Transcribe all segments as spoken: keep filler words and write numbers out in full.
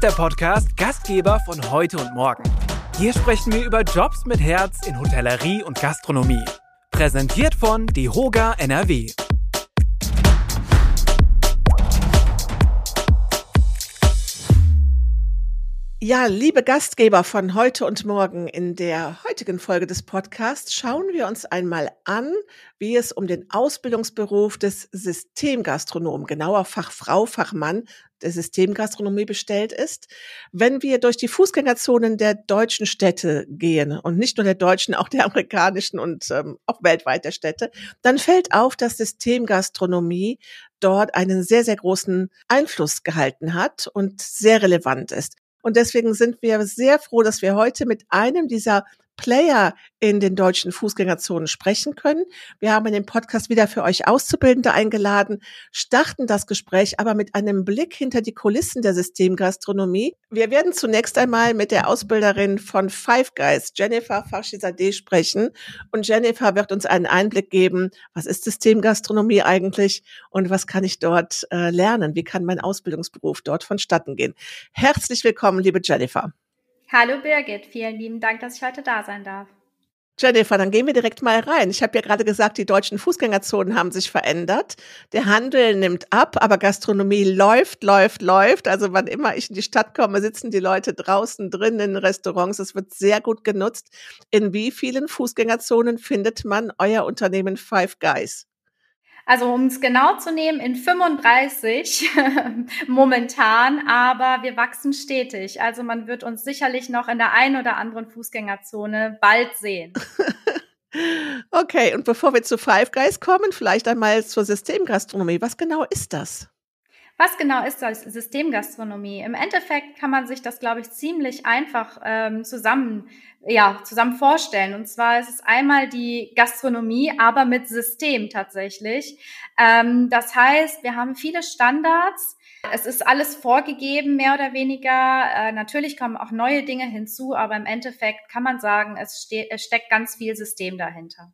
ist der Podcast Gastgeber von Heute und Morgen. Hier sprechen wir über Jobs mit Herz in Hotellerie und Gastronomie. Präsentiert von DEHOGA N R W. Ja, liebe Gastgeber von Heute und Morgen, in der heutigen Folge des Podcasts schauen wir uns einmal an, wie es um den Ausbildungsberuf des Systemgastronomen, genauer Fachfrau, Fachmann der Systemgastronomie bestellt ist. Wenn wir durch die Fußgängerzonen der deutschen Städte gehen und nicht nur der deutschen, auch der amerikanischen und ähm, auch weltweit der Städte, dann fällt auf, dass Systemgastronomie dort einen sehr, sehr großen Einfluss gehalten hat und sehr relevant ist. Und deswegen sind wir sehr froh, dass wir heute mit einem dieser Player in den deutschen Fußgängerzonen sprechen können. Wir haben in dem Podcast wieder für euch Auszubildende eingeladen, starten das Gespräch aber mit einem Blick hinter die Kulissen der Systemgastronomie. Wir werden zunächst einmal mit der Ausbilderin von Five Guys, Jennifer Farshizadeh, sprechen. Und Jennifer wird uns einen Einblick geben, was ist Systemgastronomie eigentlich und was kann ich dort äh, lernen? Wie kann mein Ausbildungsberuf dort vonstatten gehen? Herzlich willkommen, liebe Jennifer. Hallo Birgit, vielen lieben Dank, dass ich heute da sein darf. Jennifer, dann gehen wir direkt mal rein. Ich habe ja gerade gesagt, die deutschen Fußgängerzonen haben sich verändert. Der Handel nimmt ab, aber Gastronomie läuft, läuft, läuft. Also wann immer ich in die Stadt komme, sitzen die Leute draußen, drin in Restaurants. Es wird sehr gut genutzt. In wie vielen Fußgängerzonen findet man euer Unternehmen Five Guys? Also um es genau zu nehmen, in fünfunddreißig momentan, aber wir wachsen stetig. Also man wird uns sicherlich noch in der einen oder anderen Fußgängerzone bald sehen. Okay, und bevor wir zu Five Guys kommen, vielleicht einmal zur Systemgastronomie. Was genau ist das? Was genau ist das Systemgastronomie? Im Endeffekt kann man sich das, glaube ich, ziemlich einfach ähm, zusammen, ja, zusammen vorstellen. Und zwar ist es einmal die Gastronomie, aber mit System tatsächlich. Ähm, das heißt, wir haben viele Standards. Es ist alles vorgegeben, mehr oder weniger. Äh, natürlich kommen auch neue Dinge hinzu, aber im Endeffekt kann man sagen, es, ste- es steckt ganz viel System dahinter.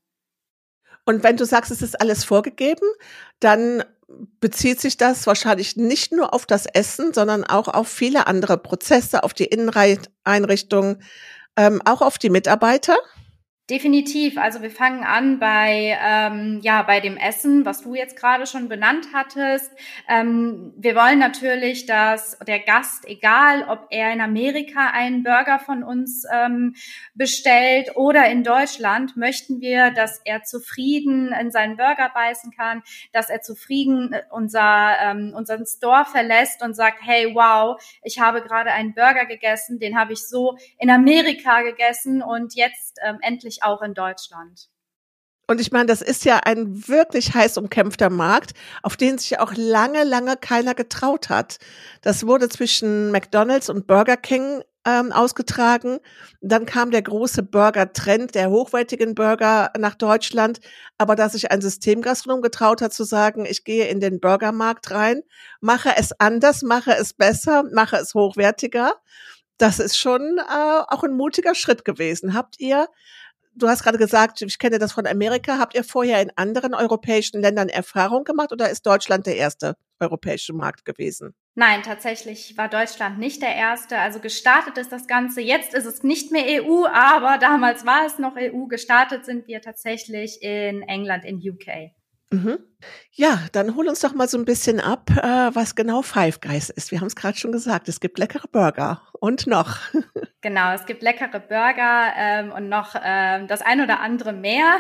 Und wenn du sagst, es ist alles vorgegeben, dann bezieht sich das wahrscheinlich nicht nur auf das Essen, sondern auch auf viele andere Prozesse, auf die Inneneinrichtung, ähm, auch auf die Mitarbeiter? Definitiv. Also wir fangen an bei ähm, ja bei dem Essen, was du jetzt gerade schon benannt hattest. Ähm, wir wollen natürlich, dass der Gast, egal ob er in Amerika einen Burger von uns ähm, bestellt oder in Deutschland, möchten wir, dass er zufrieden in seinen Burger beißen kann, dass er zufrieden unser ähm, unseren Store verlässt und sagt, hey, wow, ich habe gerade einen Burger gegessen, den habe ich so in Amerika gegessen und jetzt ähm, endlich auch in Deutschland. Und ich meine, das ist ja ein wirklich heiß umkämpfter Markt, auf den sich auch lange, lange keiner getraut hat. Das wurde zwischen McDonald's und Burger King ähm, ausgetragen. Dann kam der große Burger-Trend, der hochwertigen Burger nach Deutschland. Aber dass sich ein Systemgastronom getraut hat zu sagen, ich gehe in den Burgermarkt rein, mache es anders, mache es besser, mache es hochwertiger, das ist schon äh, auch ein mutiger Schritt gewesen. Habt ihr Du hast gerade gesagt, ich kenne das von Amerika. Habt ihr vorher in anderen europäischen Ländern Erfahrung gemacht oder ist Deutschland der erste europäische Markt gewesen? Nein, tatsächlich war Deutschland nicht der erste. Also gestartet ist das Ganze. Jetzt ist es nicht mehr E U, aber damals war es noch E U. Gestartet sind wir tatsächlich in England, in U K. Mhm. Ja, dann hol uns doch mal so ein bisschen ab, äh, was genau Five Guys ist. Wir haben es gerade schon gesagt, es gibt leckere Burger und noch. Genau, es gibt leckere Burger ähm, und noch ähm, das ein oder andere mehr.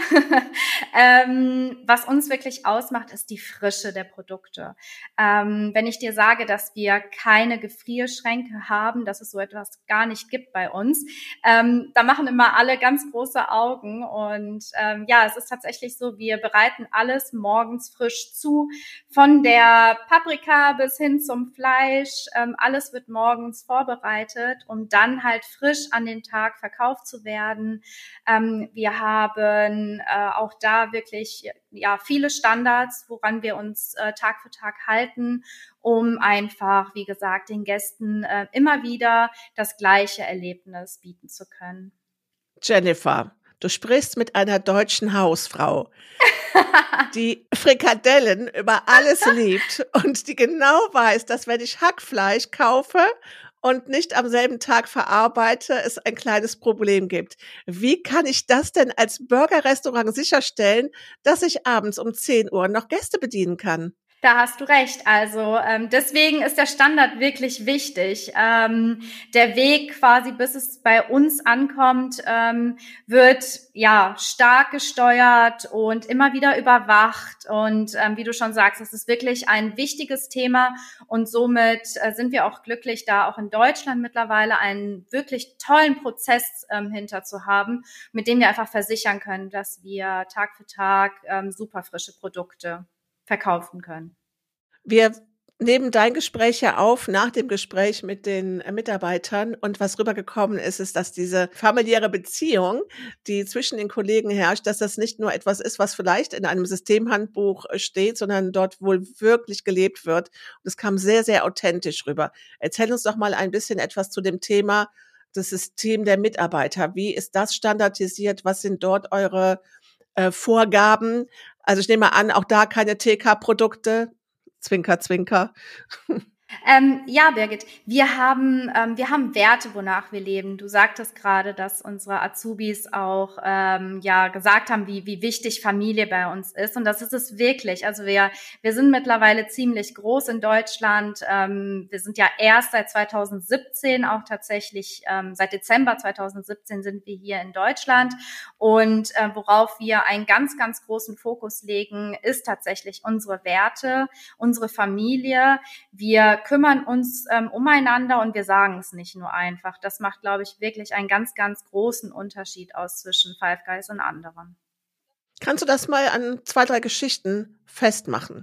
ähm, was uns wirklich ausmacht, ist die Frische der Produkte. Ähm, wenn ich dir sage, dass wir keine Gefrierschränke haben, dass es so etwas gar nicht gibt bei uns, ähm, da machen immer alle ganz große Augen. Und ähm, ja, es ist tatsächlich so, wir bereiten alles morgens frisch zu, von der Paprika bis hin zum Fleisch. Ähm, alles wird morgens vorbereitet, um dann halt frisch an den Tag verkauft zu werden. Ähm, wir haben äh, auch da wirklich ja viele Standards, woran wir uns äh, Tag für Tag halten, um einfach, wie gesagt, den Gästen äh, immer wieder das gleiche Erlebnis bieten zu können. Jennifer, du sprichst mit einer deutschen Hausfrau, die Frikadellen über alles liebt und die genau weiß, dass wenn ich Hackfleisch kaufe und nicht am selben Tag verarbeite, es ein kleines Problem gibt. Wie kann ich das denn als Burgerrestaurant sicherstellen, dass ich abends um zehn Uhr noch Gäste bedienen kann? Da hast du recht. Also ähm, deswegen ist der Standard wirklich wichtig. Ähm, der Weg quasi, bis es bei uns ankommt, ähm, wird ja stark gesteuert und immer wieder überwacht. Und ähm, wie du schon sagst, es ist wirklich ein wichtiges Thema. Und somit äh, sind wir auch glücklich, da auch in Deutschland mittlerweile einen wirklich tollen Prozess ähm, hinter zu haben, mit dem wir einfach versichern können, dass wir Tag für Tag ähm, super frische Produkte verkaufen können. Wir nehmen dein Gespräch ja auf nach dem Gespräch mit den äh, Mitarbeitern und was rübergekommen ist, ist, dass diese familiäre Beziehung, die zwischen den Kollegen herrscht, dass das nicht nur etwas ist, was vielleicht in einem Systemhandbuch äh, steht, sondern dort wohl wirklich gelebt wird. Und es kam sehr, sehr authentisch rüber. Erzähl uns doch mal ein bisschen etwas zu dem Thema, das System der Mitarbeiter. Wie ist das standardisiert? Was sind dort eure äh, Vorgaben? Also ich nehme an, auch da keine T K-Produkte. Zwinker, Zwinker. Ähm, ja, Birgit, wir haben ähm, wir haben Werte, wonach wir leben. Du sagtest gerade, dass unsere Azubis auch ähm, ja gesagt haben, wie wie wichtig Familie bei uns ist, und das ist es wirklich. Also wir wir sind mittlerweile ziemlich groß in Deutschland. Ähm, wir sind ja erst seit zweitausendsiebzehn auch tatsächlich ähm, seit Dezember zweitausendsiebzehn sind wir hier in Deutschland, und äh, worauf wir einen ganz ganz großen Fokus legen, ist tatsächlich unsere Werte, unsere Familie. Wir kümmern uns ähm, umeinander und wir sagen es nicht nur einfach. Das macht, glaube ich, wirklich einen ganz, ganz großen Unterschied aus zwischen Five Guys und anderen. Kannst du das mal an zwei, drei Geschichten festmachen?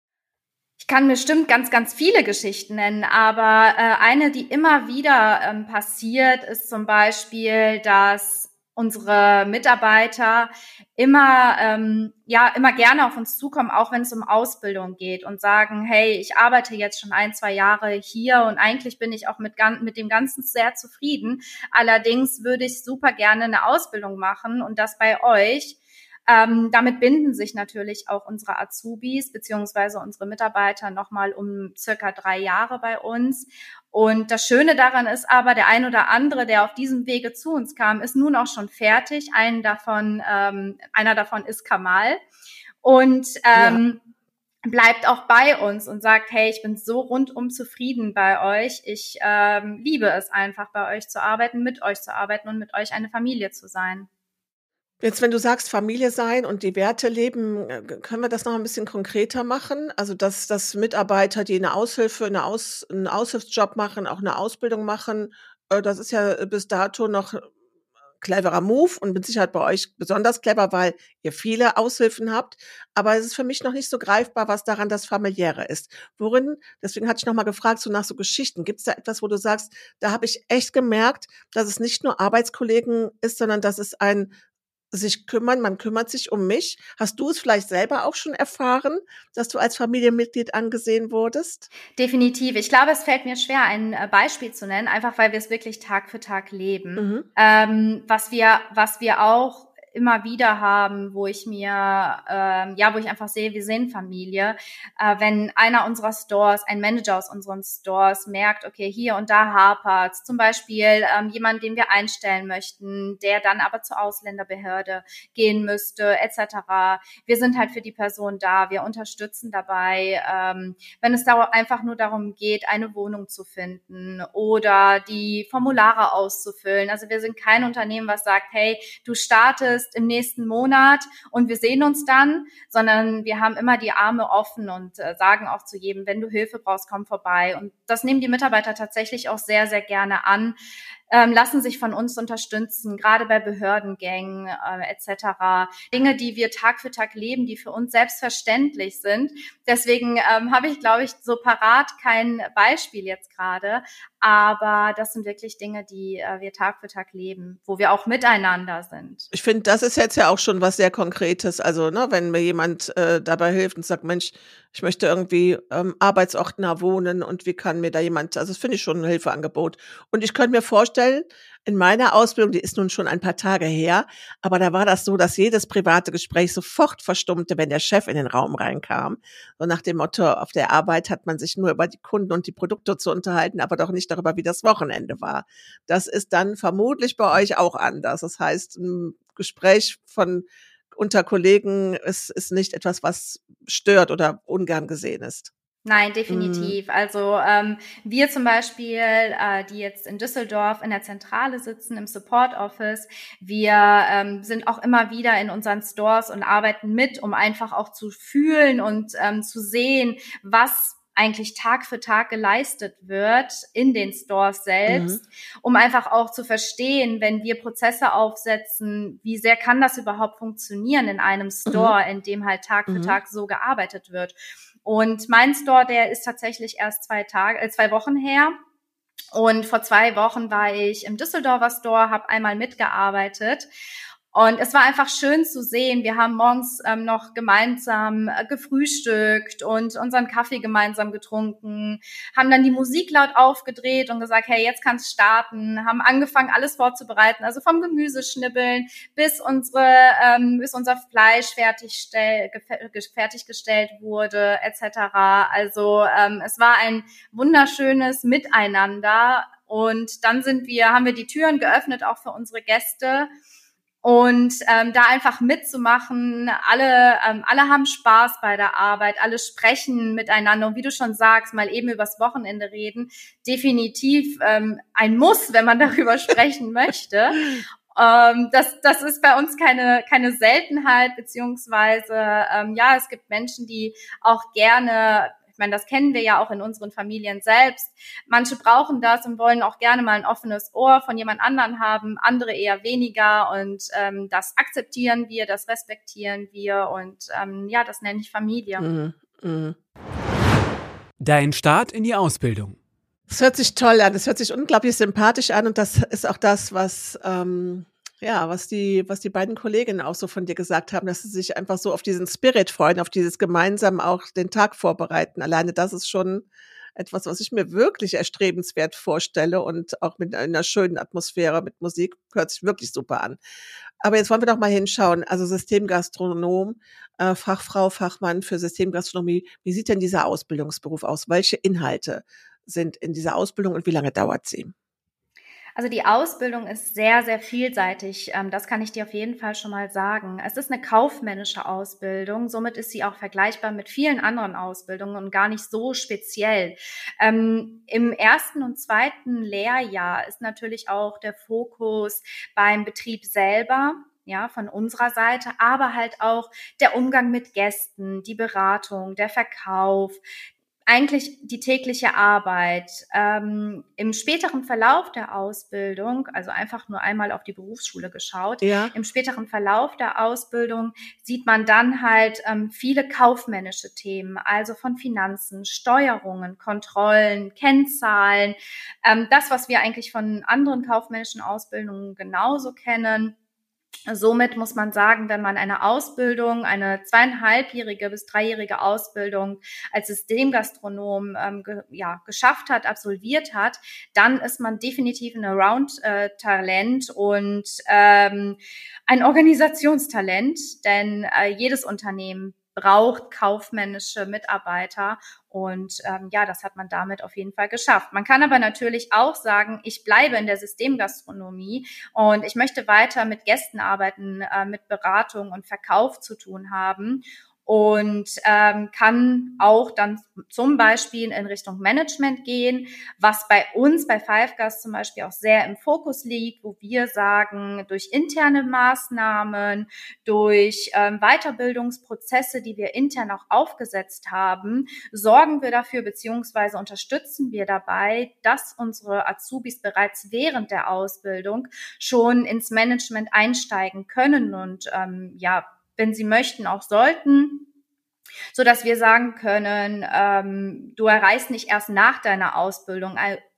Ich kann bestimmt ganz, ganz viele Geschichten nennen, aber äh, eine, die immer wieder ähm, passiert, ist zum Beispiel, dass unsere Mitarbeiter immer ähm, ja immer gerne auf uns zukommen, auch wenn es um Ausbildung geht, und sagen, hey, ich arbeite jetzt schon ein, zwei Jahre hier und eigentlich bin ich auch mit, mit dem Ganzen sehr zufrieden. Allerdings würde ich super gerne eine Ausbildung machen und das bei euch. Ähm, damit binden sich natürlich auch unsere Azubis beziehungsweise unsere Mitarbeiter nochmal um circa drei Jahre bei uns. Und das Schöne daran ist aber, der ein oder andere, der auf diesem Wege zu uns kam, ist nun auch schon fertig. Einen davon, ähm, einer davon ist Kamal. Und ähm, ja. bleibt auch bei uns und sagt, hey, ich bin so rundum zufrieden bei euch. Ich ähm, liebe es einfach, bei euch zu arbeiten, mit euch zu arbeiten und mit euch eine Familie zu sein. Jetzt, wenn du sagst, Familie sein und die Werte leben, können wir das noch ein bisschen konkreter machen? Also, dass, dass Mitarbeiter, die eine Aushilfe, eine Aus, einen Aushilfsjob machen, auch eine Ausbildung machen, äh, das ist ja bis dato noch ein cleverer Move und mit Sicherheit bei euch besonders clever, weil ihr viele Aushilfen habt. Aber es ist für mich noch nicht so greifbar, was daran das Familiäre ist. Worin, deswegen hatte ich noch mal gefragt, so nach so Geschichten. Gibt es da etwas, wo du sagst, da habe ich echt gemerkt, dass es nicht nur Arbeitskollegen ist, sondern dass es ein sich kümmern, man kümmert sich um mich. Hast du es vielleicht selber auch schon erfahren, dass du als Familienmitglied angesehen wurdest? Definitiv. Ich glaube, es fällt mir schwer, ein Beispiel zu nennen, einfach weil wir es wirklich Tag für Tag leben. Mhm. Ähm, was wir, was wir auch immer wieder haben, wo ich mir, ähm, ja, wo ich einfach sehe, wir sind Familie. Äh, wenn einer unserer Stores, ein Manager aus unseren Stores merkt, okay, hier und da hapert's, zum Beispiel ähm, jemand, den wir einstellen möchten, der dann aber zur Ausländerbehörde gehen müsste, et cetera. Wir sind halt für die Person da, wir unterstützen dabei, ähm, wenn es da einfach nur darum geht, eine Wohnung zu finden oder die Formulare auszufüllen. Also wir sind kein Unternehmen, was sagt, hey, du startest im nächsten Monat und wir sehen uns dann, sondern wir haben immer die Arme offen und äh, sagen auch zu jedem, wenn du Hilfe brauchst, komm vorbei. Und das nehmen die Mitarbeiter tatsächlich auch sehr, sehr gerne an, ähm, lassen sich von uns unterstützen, gerade bei Behördengängen äh, et cetera. Dinge, die wir Tag für Tag leben, die für uns selbstverständlich sind. Deswegen ähm, habe ich, glaube ich, so parat kein Beispiel jetzt gerade, aber das sind wirklich Dinge, die äh, wir Tag für Tag leben, wo wir auch miteinander sind. Ich finde, das ist jetzt ja auch schon was sehr Konkretes. Also, ne, wenn mir jemand äh, dabei hilft und sagt, Mensch, ich möchte irgendwie ähm, arbeitsortnah wohnen und wie kann mir da jemand, also das finde ich schon ein Hilfeangebot. Und ich könnte mir vorstellen, vorstellen, in meiner Ausbildung, die ist nun schon ein paar Tage her, aber da war das so, dass jedes private Gespräch sofort verstummte, wenn der Chef in den Raum reinkam. So nach dem Motto, auf der Arbeit hat man sich nur über die Kunden und die Produkte zu unterhalten, aber doch nicht darüber, wie das Wochenende war. Das ist dann vermutlich bei euch auch anders. Das heißt, ein Gespräch von unter Kollegen ist, ist nicht etwas, was stört oder ungern gesehen ist. Nein, definitiv. Mhm. Also ähm, wir zum Beispiel, äh, die jetzt in Düsseldorf in der Zentrale sitzen, im Support Office, wir ähm, sind auch immer wieder in unseren Stores und arbeiten mit, um einfach auch zu fühlen und ähm, zu sehen, was eigentlich Tag für Tag geleistet wird in den Stores selbst, mhm. um einfach auch zu verstehen, wenn wir Prozesse aufsetzen, wie sehr kann das überhaupt funktionieren in einem Store, mhm. in dem halt Tag für mhm. Tag so gearbeitet wird. Und mein Store, der ist tatsächlich erst zwei Tage, äh, zwei Wochen her. Und vor zwei Wochen war ich im Düsseldorfer Store, habe einmal mitgearbeitet. Und es war einfach schön zu sehen. Wir haben morgens ähm, noch gemeinsam äh, gefrühstückt und unseren Kaffee gemeinsam getrunken, haben dann die Musik laut aufgedreht und gesagt, hey, jetzt kann's starten, haben angefangen, alles vorzubereiten, also vom Gemüseschnibbeln bis unsere, ähm, bis unser Fleisch fertigstell, gef- fertiggestellt wurde, et cetera. Also ähm, es war ein wunderschönes Miteinander. Und dann sind wir, haben wir die Türen geöffnet, auch für unsere Gäste. Und ähm, da einfach mitzumachen, alle ähm, alle haben Spaß bei der Arbeit, alle sprechen miteinander und wie du schon sagst, mal eben übers Wochenende reden, definitiv ähm, ein Muss, wenn man darüber sprechen möchte. Ähm, das das ist bei uns keine keine Seltenheit, beziehungsweise ähm, ja, es gibt Menschen, die auch gerne, ich meine, das kennen wir ja auch in unseren Familien selbst. Manche brauchen das und wollen auch gerne mal ein offenes Ohr von jemand anderen haben, andere eher weniger. Und ähm, das akzeptieren wir, das respektieren wir und ähm, ja, das nenne ich Familie. Mhm. Mhm. Dein Start in die Ausbildung. Das hört sich toll an, das hört sich unglaublich sympathisch an und das ist auch das, was ähm ja, was die, was die beiden Kolleginnen auch so von dir gesagt haben, dass sie sich einfach so auf diesen Spirit freuen, auf dieses gemeinsam auch den Tag vorbereiten. Alleine das ist schon etwas, was ich mir wirklich erstrebenswert vorstelle und auch mit einer schönen Atmosphäre, mit Musik, hört sich wirklich super an. Aber jetzt wollen wir doch mal hinschauen. Also Systemgastronom, äh, Fachfrau, Fachmann für Systemgastronomie. Wie sieht denn dieser Ausbildungsberuf aus? Welche Inhalte sind in dieser Ausbildung und wie lange dauert sie? Also die Ausbildung ist sehr, sehr vielseitig. Das kann ich dir auf jeden Fall schon mal sagen. Es ist eine kaufmännische Ausbildung. Somit ist sie auch vergleichbar mit vielen anderen Ausbildungen und gar nicht so speziell. Ähm, im ersten und zweiten Lehrjahr ist natürlich auch der Fokus beim Betrieb selber, ja, von unserer Seite, aber halt auch der Umgang mit Gästen, die Beratung, der Verkauf, eigentlich die tägliche Arbeit. Ähm, im späteren Verlauf der Ausbildung, also einfach nur einmal auf die Berufsschule geschaut, Ja. im späteren Verlauf der Ausbildung sieht man dann halt ähm, viele kaufmännische Themen, also von Finanzen, Steuerungen, Kontrollen, Kennzahlen, ähm, das, was wir eigentlich von anderen kaufmännischen Ausbildungen genauso kennen. Somit muss man sagen, wenn man eine Ausbildung, eine zweieinhalbjährige bis dreijährige Ausbildung als Systemgastronom ähm, ge, ja, geschafft hat, absolviert hat, dann ist man definitiv ein Around-Talent und ähm, ein Organisationstalent, denn äh, jedes Unternehmen braucht kaufmännische Mitarbeiter und ähm, ja, das hat man damit auf jeden Fall geschafft. Man kann aber natürlich auch sagen, ich bleibe in der Systemgastronomie und ich möchte weiter mit Gästen arbeiten, äh, mit Beratung und Verkauf zu tun haben und ähm, kann auch dann zum Beispiel in Richtung Management gehen, was bei uns bei Fivegas zum Beispiel auch sehr im Fokus liegt, wo wir sagen, durch interne Maßnahmen, durch ähm, Weiterbildungsprozesse, die wir intern auch aufgesetzt haben, sorgen wir dafür beziehungsweise unterstützen wir dabei, dass unsere Azubis bereits während der Ausbildung schon ins Management einsteigen können und ähm, ja, wenn sie möchten, auch sollten, so dass wir sagen können, ähm, du erreichst nicht erst nach deiner Ausbildung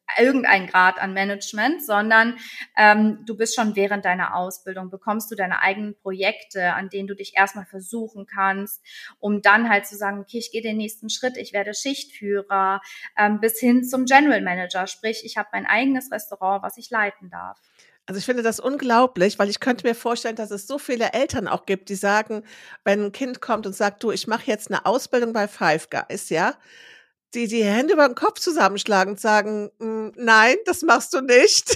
irgendein Grad an Management, sondern ähm, du bist schon während deiner Ausbildung, bekommst du deine eigenen Projekte, an denen du dich erstmal versuchen kannst, um dann halt zu sagen, okay, ich gehe den nächsten Schritt, ich werde Schichtführer, ähm, bis hin zum General Manager, sprich, ich habe mein eigenes Restaurant, was ich leiten darf. Also ich finde das unglaublich, weil ich könnte mir vorstellen, dass es so viele Eltern auch gibt, die sagen, wenn ein Kind kommt und sagt, du, ich mache jetzt eine Ausbildung bei Five Guys, ja, die die Hände über den Kopf zusammenschlagen und sagen, "Mm, nein, das machst du nicht."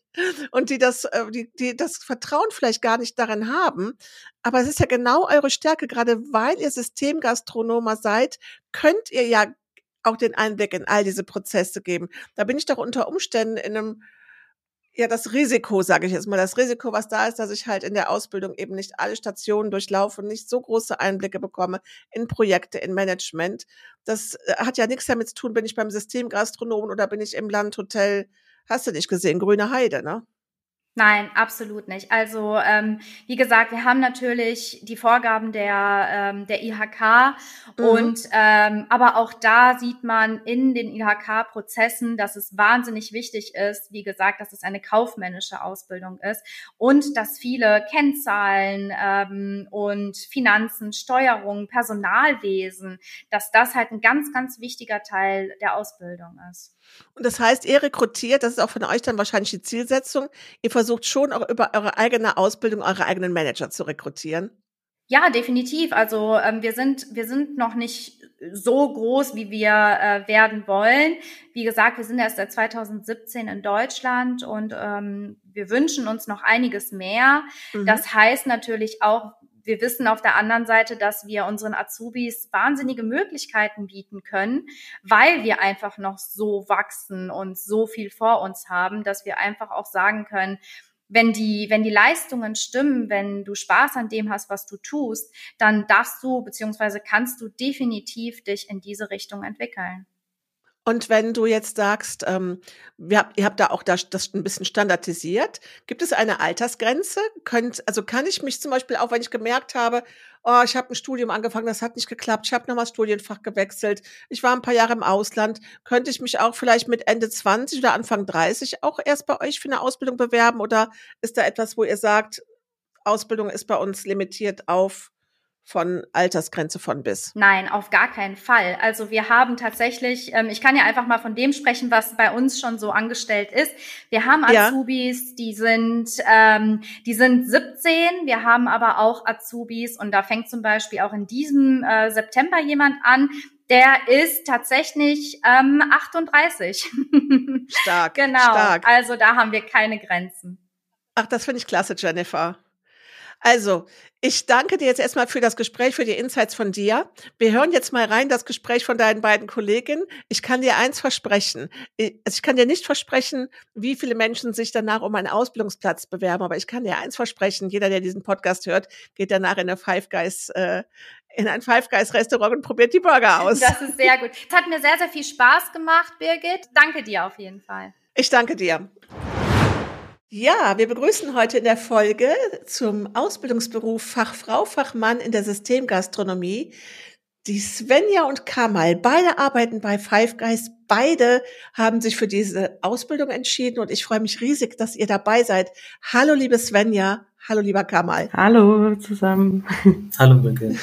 Und die das, äh, die, die das Vertrauen vielleicht gar nicht darin haben. Aber es ist ja genau eure Stärke, gerade weil ihr Systemgastronomer seid, könnt ihr ja auch den Einblick in all diese Prozesse geben. Da bin ich doch unter Umständen in einem, ja, das Risiko, sage ich jetzt mal, das Risiko, was da ist, dass ich halt in der Ausbildung eben nicht alle Stationen durchlaufe und nicht so große Einblicke bekomme in Projekte, in Management. Das äh, hat ja nichts damit zu tun, bin ich beim Systemgastronomen oder bin ich im Landhotel, hast du nicht gesehen, Grüne Heide, ne? Nein, absolut nicht. Also ähm, wie gesagt, wir haben natürlich die Vorgaben der ähm, der I H K Mhm. und ähm, aber auch da sieht man in den I H K-Prozessen, dass es wahnsinnig wichtig ist, wie gesagt, dass es eine kaufmännische Ausbildung ist und dass viele Kennzahlen ähm, und Finanzen, Steuerung, Personalwesen, dass das halt ein ganz, ganz wichtiger Teil der Ausbildung ist. Und das heißt, ihr rekrutiert, das ist auch von euch dann wahrscheinlich die Zielsetzung, ihr versucht schon auch über eure eigene Ausbildung eure eigenen Manager zu rekrutieren? Ja, definitiv. Also ähm, wir sind wir sind noch nicht so groß, wie wir äh, werden wollen. Wie gesagt, wir sind erst seit zwanzig siebzehn in Deutschland und ähm, wir wünschen uns noch einiges mehr. Mhm. Das heißt natürlich auch, wir wissen auf der anderen Seite, dass wir unseren Azubis wahnsinnige Möglichkeiten bieten können, weil wir einfach noch so wachsen und so viel vor uns haben, dass wir einfach auch sagen können, wenn die, wenn die Leistungen stimmen, wenn du Spaß an dem hast, was du tust, dann darfst du beziehungsweise kannst du definitiv dich in diese Richtung entwickeln. Und wenn du jetzt sagst, ähm, wir habt, ihr habt da auch das, das ein bisschen standardisiert, gibt es eine Altersgrenze? Könnt, also kann ich mich zum Beispiel auch, wenn ich gemerkt habe, oh, ich habe ein Studium angefangen, das hat nicht geklappt, ich habe nochmal Studienfach gewechselt, ich war ein paar Jahre im Ausland, könnte ich mich auch vielleicht mit Ende zwanzig oder Anfang dreißig auch erst bei euch für eine Ausbildung bewerben? Oder ist da etwas, wo ihr sagt, Ausbildung ist bei uns limitiert auf von Altersgrenze von bis? Nein, auf gar keinen Fall. Also wir haben tatsächlich, ähm, ich kann ja einfach mal von dem sprechen, was bei uns schon so angestellt ist. Wir haben Ja. Azubis, die sind, ähm, die sind siebzehn. Wir haben aber auch Azubis und da fängt zum Beispiel auch in diesem äh, September jemand an, der ist tatsächlich ähm, achtunddreißig. Stark, Genau. stark. Also da haben wir keine Grenzen. Ach, das finde ich klasse, Jennifer. Also, ich danke dir jetzt erstmal für das Gespräch, für die Insights von dir. Wir hören jetzt mal rein das Gespräch von deinen beiden Kolleginnen. Ich kann dir eins versprechen. Ich, also ich kann dir nicht versprechen, wie viele Menschen sich danach um einen Ausbildungsplatz bewerben, aber ich kann dir eins versprechen. Jeder, der diesen Podcast hört, geht danach in eine Five Guys, äh, in ein Five Guys Restaurant und probiert die Burger aus. Das ist sehr gut. Es hat mir sehr, sehr viel Spaß gemacht, Birgit. Danke dir auf jeden Fall. Ich danke dir. Ja, wir begrüßen heute in der Folge zum Ausbildungsberuf Fachfrau, Fachmann in der Systemgastronomie die Svenja und Kamal. Beide arbeiten bei Five Guys. Beide haben sich für diese Ausbildung entschieden und ich freue mich riesig, dass ihr dabei seid. Hallo, liebe Svenja. Hallo, lieber Kamal. Hallo zusammen. Hallo, Birgit.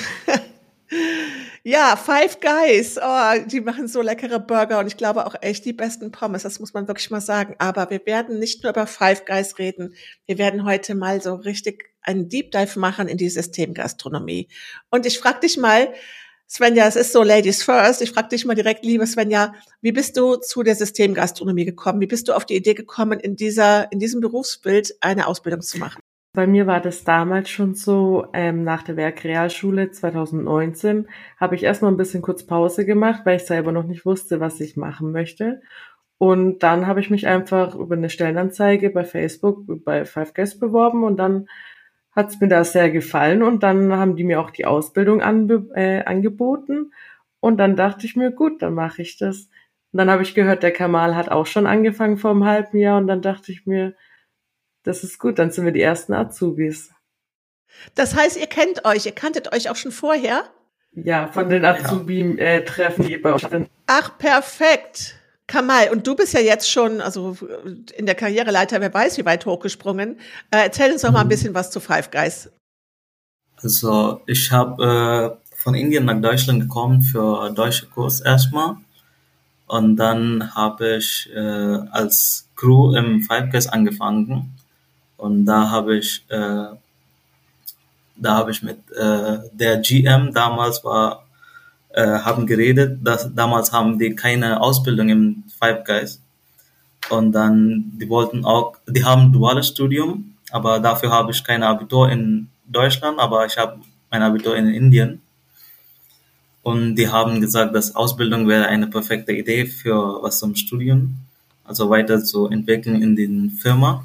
Ja, Five Guys, oh, die machen so leckere Burger und ich glaube auch echt die besten Pommes, das muss man wirklich mal sagen. Aber wir werden nicht nur über Five Guys reden, wir werden heute mal so richtig einen Deep Dive machen in die Systemgastronomie. Und ich frage dich mal, Svenja, es ist so Ladies First, ich frage dich mal direkt, liebe Svenja, wie bist du zu der Systemgastronomie gekommen? Wie bist du auf die Idee gekommen, in dieser, in diesem Berufsbild eine Ausbildung zu machen? Bei mir war das damals schon so, ähm, nach der Werkrealschule zwanzig neunzehn habe ich erstmal ein bisschen kurz Pause gemacht, weil ich selber noch nicht wusste, was ich machen möchte. Und dann habe ich mich einfach über eine Stellenanzeige bei Facebook bei Five Guys beworben und dann hat es mir da sehr gefallen und dann haben die mir auch die Ausbildung anbe- äh, angeboten und dann dachte ich mir, gut, dann mache ich das. Und dann habe ich gehört, der Kamal hat auch schon angefangen vor einem halben Jahr und dann dachte ich mir, das ist gut, dann sind wir die ersten Azubis. Das heißt, ihr kennt euch, ihr kanntet euch auch schon vorher? Ja, von den Azubi-Treffen, die bei uns sind. Ach, perfekt. Kamal, und du bist ja jetzt schon, also in der Karriereleiter, wer weiß, wie weit hochgesprungen. Äh, erzähl uns doch mal ein bisschen was zu Five Guys. Also ich habe äh, von Indien nach Deutschland gekommen für deutsche Kurs erstmal. Und dann habe ich äh, als Crew im Five Guys angefangen. Und da habe ich, äh, da habe ich mit äh, der G M damals war, äh, haben geredet. Dass, damals haben die keine Ausbildung im Five Guys. Und dann, die wollten auch, die haben ein duales Studium, aber dafür habe ich kein Abitur in Deutschland, aber ich habe mein Abitur in Indien. Und die haben gesagt, dass Ausbildung wäre eine perfekte Idee für was zum Studium, also weiter zu entwickeln in den Firma.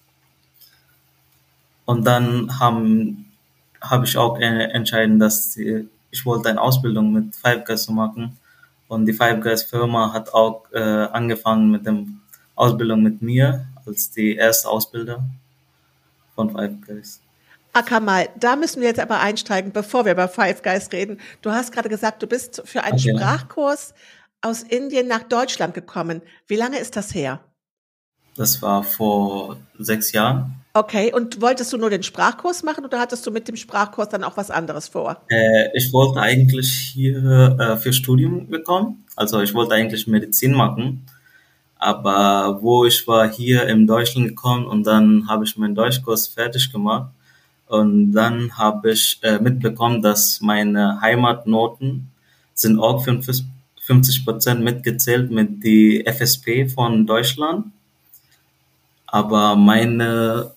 Und dann haben habe ich auch äh, entschieden, dass die, ich wollte eine Ausbildung mit Five Guys zu machen. Und die Five Guys Firma hat auch äh, angefangen mit der Ausbildung mit mir als die erste Ausbilder von Five Guys. Ah, Kamal, da müssen wir jetzt aber einsteigen, bevor wir über Five Guys reden. Du hast gerade gesagt, du bist für einen Okay. Sprachkurs aus Indien nach Deutschland gekommen. Wie lange ist das her? Das war vor sechs Jahren. Okay, und wolltest du nur den Sprachkurs machen oder hattest du mit dem Sprachkurs dann auch was anderes vor? Äh, ich wollte eigentlich hier äh, für Studium bekommen. Also ich wollte eigentlich Medizin machen. Aber wo ich war hier in Deutschland gekommen und dann habe ich meinen Deutschkurs fertig gemacht. Und dann habe ich äh, mitbekommen, dass meine Heimatnoten sind auch fünfzig Prozent mitgezählt mit die F S P von Deutschland. Aber meine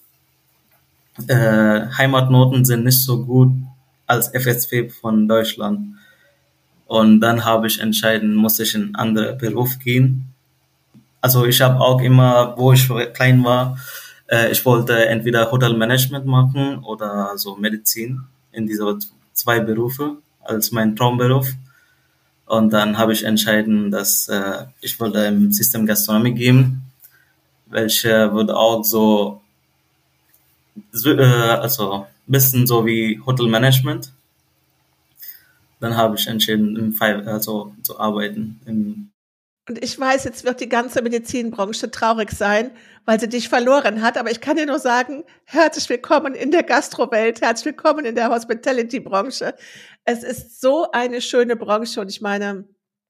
äh, Heimatnoten sind nicht so gut als F S P von Deutschland. Und dann habe ich entschieden, muss ich in einen anderen Beruf gehen. Also ich habe auch immer, wo ich klein war, äh, ich wollte entweder Hotelmanagement machen oder so Medizin in diese zwei Berufe als mein Traumberuf. Und dann habe ich entschieden, dass äh, ich wollte im System Gastronomie gehen, welche würde auch so, so äh, also ein bisschen so wie Hotelmanagement. Dann habe ich entschieden, im Five, also zu arbeiten. Im Und ich weiß, jetzt wird die ganze Medizinbranche traurig sein, weil sie dich verloren hat. Aber ich kann dir nur sagen, herzlich willkommen in der Gastrowelt, herzlich willkommen in der Hospitality-Branche. Es ist so eine schöne Branche und ich meine,